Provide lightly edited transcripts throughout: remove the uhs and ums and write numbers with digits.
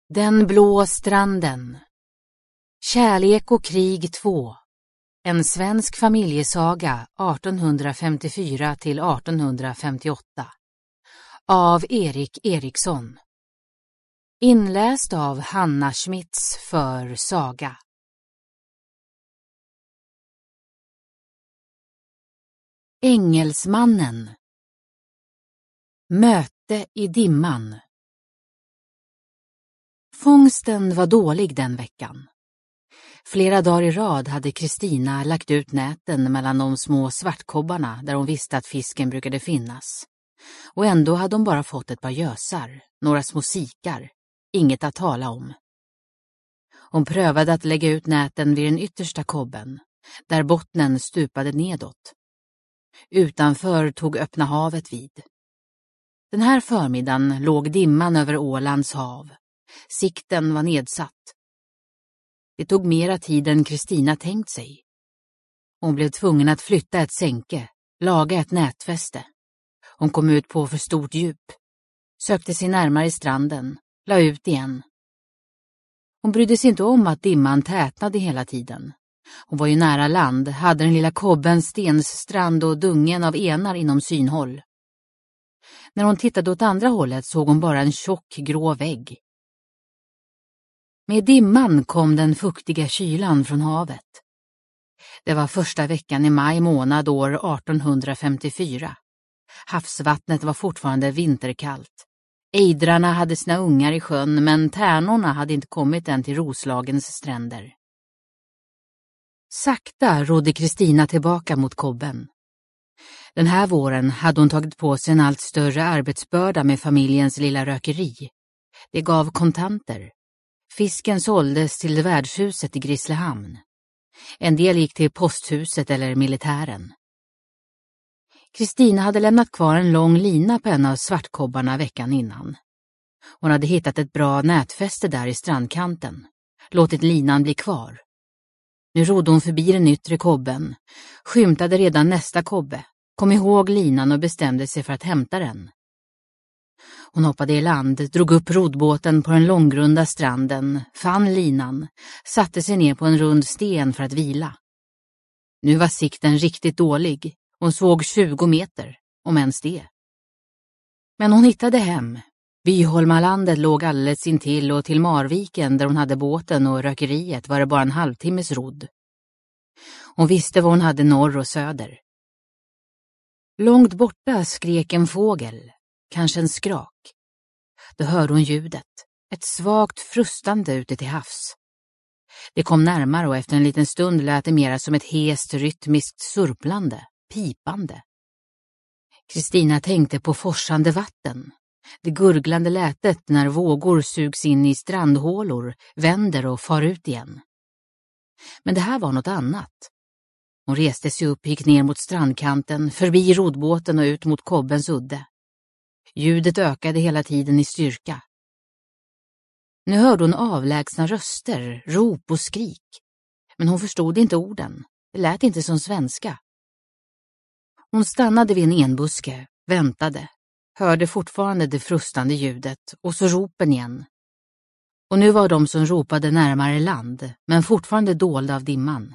Den blå stranden. Kärlek och krig 2. En svensk familjesaga 1854 till 1858. Av Erik Eriksson. Inläst av Hanna Schmitz för Saga. Engelsmannen. Möte i dimman. Fångsten var dålig den veckan. Flera dagar i rad hade Kristina lagt ut näten mellan de små svartkobbarna där hon visste att fisken brukade finnas. Och ändå hade hon bara fått ett par gösar, några små sikar, inget att tala om. Hon prövade att lägga ut näten vid den yttersta kobben, där bottnen stupade nedåt. Utanför tog öppna havet vid. Den här förmiddagen låg dimman över Ålands hav. Sikten var nedsatt. Det tog mera tid än Kristina tänkt sig. Hon blev tvungen att flytta ett sänke, laga ett nätfäste. Hon kom ut på för stort djup. Sökte sig närmare stranden, la ut igen. Hon brydde sig inte om att dimman tätnade hela tiden. Hon var ju nära land, hade den lilla kobbens stensstrand och dungen av enar inom synhåll. När hon tittade åt andra hållet såg hon bara en tjock grå vägg. Med dimman kom den fuktiga kylan från havet. Det var första veckan i maj månad år 1854. Havsvattnet var fortfarande vinterkallt. Ejdrarna hade sina ungar i sjön, men tärnorna hade inte kommit än till Roslagens stränder. Sakta rodde Kristina tillbaka mot kobben. Den här våren hade hon tagit på sig en allt större arbetsbörda med familjens lilla rökeri. Det gav kontanter. Fisken såldes till värdshuset i Grisslehamn. En del gick till posthuset eller militären. Kristina hade lämnat kvar en lång lina på en av svartkobbarna veckan innan. Hon hade hittat ett bra nätfäste där i strandkanten. Låtit linan bli kvar. Nu rodde hon förbi den yttre kobben. Skymtade redan nästa kobbe. Kom ihåg linan och bestämde sig för att hämta den. Hon hoppade i land, drog upp rodbåten på den långgrunda stranden, fann linan, satte sig ner på en rund sten för att vila. Nu var sikten riktigt dålig. Hon såg 20 meter, om ens det. Men hon hittade hem. Byholmalandet låg alldeles intill och till Marviken där hon hade båten och rökeriet var det bara en halvtimmes rodd. Hon visste vad hon hade norr och söder. Långt borta skrek en fågel, kanske en skrak. Då hörde hon ljudet, ett svagt frustande ute till havs. Det kom närmare och efter en liten stund lät det mera som ett hest rytmiskt surplande, pipande. Kristina tänkte på forsande vatten. Det gurglande lätet när vågor sugs in i strandhålor, vänder och far ut igen. Men det här var något annat. Hon reste sig upp, gick ner mot strandkanten, förbi rodbåten och ut mot kobbens udde. Ljudet ökade hela tiden i styrka. Nu hörde hon avlägsna röster, rop och skrik. Men hon förstod inte orden. Det lät inte som svenska. Hon stannade vid en enbuske, väntade. Hörde fortfarande det frustande ljudet och så ropen igen. Och nu var de som ropade närmare land, men fortfarande dolda av dimman.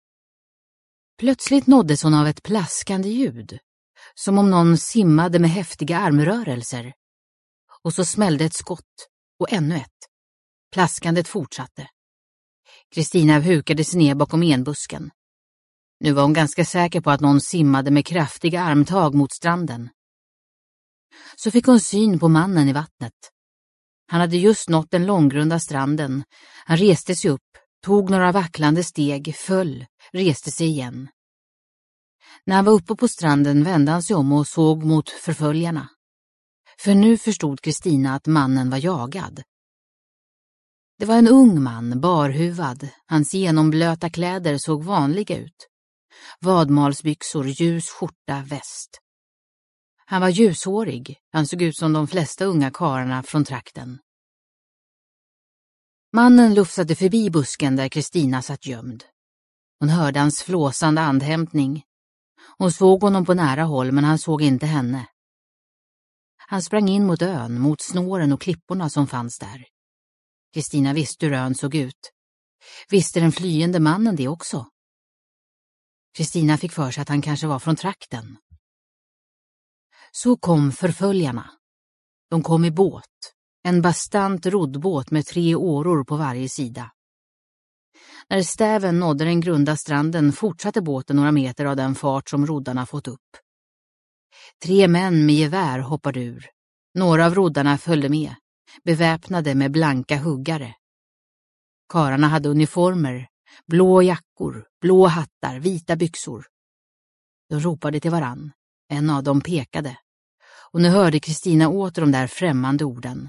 Plötsligt nåddes hon av ett plaskande ljud, som om någon simmade med häftiga armrörelser. Och så smällde ett skott, och ännu ett. Plaskandet fortsatte. Kristina hukade sig ner bakom enbusken. Nu var hon ganska säker på att någon simmade med kraftiga armtag mot stranden. Så fick hon syn på mannen i vattnet. Han hade just nått den långgrunda stranden. Han reste sig upp, tog några vacklande steg, föll, reste sig igen. När han var uppe på stranden vände han sig om och såg mot förföljarna. För nu förstod Kristina att mannen var jagad. Det var en ung man, barhuvad. Hans genomblöta kläder såg vanliga ut. Vadmalsbyxor, ljus skjorta, väst. Han var ljushårig. Han såg ut som de flesta unga karlarna från trakten. Mannen lufsade förbi busken där Kristina satt gömd. Hon hörde hans flåsande andhämtning. Hon såg honom på nära håll, men han såg inte henne. Han sprang in mot ön, mot snåren och klipporna som fanns där. Kristina visste hur ön såg ut. Visste den flyende mannen det också? Kristina fick för sig att han kanske var från trakten. Så kom förföljarna. De kom i båt. En bastant roddbåt med 3 åror på varje sida. När stäven nådde den grunda stranden fortsatte båten några meter av den fart som roddarna fått upp. 3 män med gevär hoppade ur. Några av roddarna följde med, beväpnade med blanka huggare. Karlarna hade uniformer, blå jackor, blå hattar, vita byxor. De ropade till varann. En av dem pekade. Och nu hörde Kristina åter de där främmande orden.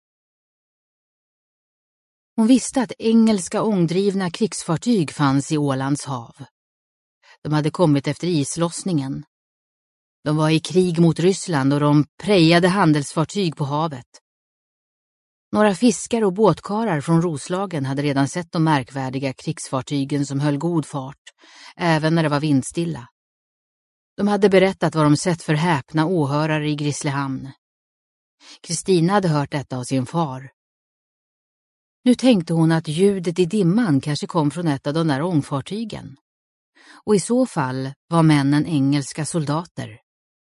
Hon visste att engelska ångdrivna krigsfartyg fanns i Ålands hav. De hade kommit efter islossningen. De var i krig mot Ryssland och de prejade handelsfartyg på havet. Några fiskare och båtkarar från Roslagen hade redan sett de märkvärdiga krigsfartygen som höll god fart, även när det var vindstilla. De hade berättat vad de sett för häpna åhörare i Grisslehamn. Kristina hade hört detta av sin far. Nu tänkte hon att ljudet i dimman kanske kom från ett av de där ångfartygen. Och i så fall var männen engelska soldater.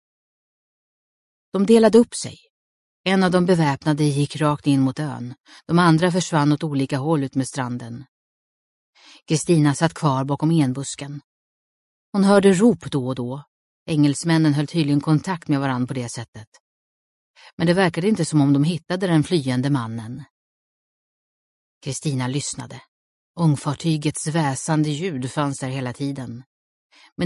De delade upp sig. En av de beväpnade gick rakt in mot ön. De andra försvann åt olika håll ut med stranden. Kristina satt kvar bakom enbusken. Hon hörde rop då och då. Engelsmännen höll tydligen kontakt med varann på det sättet. Men det verkade inte som om de hittade den flyende mannen. Kristina lyssnade. Ångfartygets väsande ljud fanns där hela tiden.